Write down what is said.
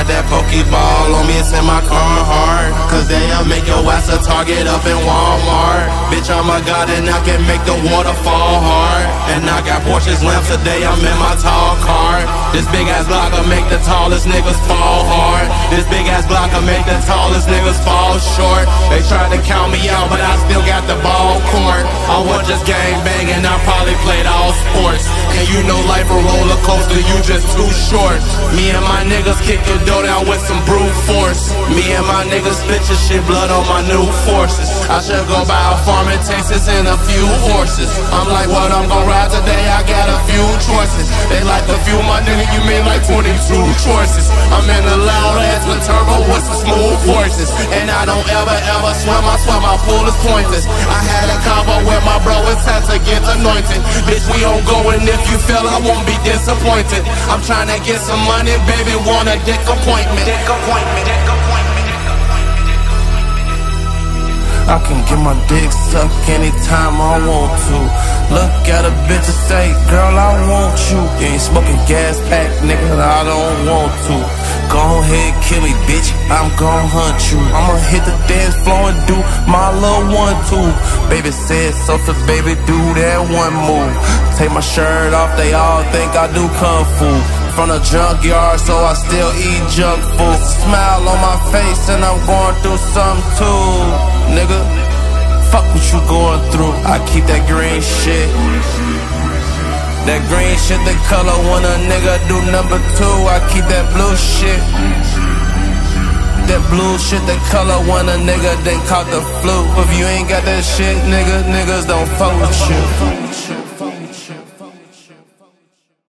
got that Pokeball on me, it's in my car hard. Cause they'll make your ass a target up in Walmart. Bitch, I'm a god and I can make the waterfall hard. And I got Porsche's lamps today, I'm in my tall car. This big ass blocker make the tallest niggas fall hard. This big ass blocker make the tallest niggas fall short. They tried to count me out, but I still got the ball court. I was just gang banging, I probably played all sports. And you know life a roller coaster, you just too short. Me and my niggas kick your dough down with some brute force. Me and my niggas spit your shit blood on my new forces. I should go buy a farm in Texas and a few horses. I'm like, what I'm gon' ride today, I got a few choices. They like a few, my nigga, you mean like 22 choices. I'm in a loud ass with turbo with some smooth voices. And I don't ever swim, I swear my pool is pointless. I had a combo with my bro, it's time to get anointed. Bitch, we don't go, and if you fail, I won't be disappointed. I'm trying to get some money, baby, want a dick appointment. I can get my dick sucked anytime I want to. Look at a bitch and say, girl, I want you. You ain't smoking gas pack, nigga, I don't want to. Go ahead, kill me, bitch, I'm gon' hunt you. I'ma hit the dance floor and do my little 1-2. Baby said so, so baby, do that one move. Take my shirt off, they all think I do kung fu. From the junkyard, so I still eat junk food. Smile on my face and I'm going through something too, nigga. Fuck what you going through. I keep that green shit. That green shit, the color when a nigga do number 2. I keep that blue shit. That blue shit, the color when a nigga done caught the flu. If you ain't got that shit, nigga, niggas don't fuck with you.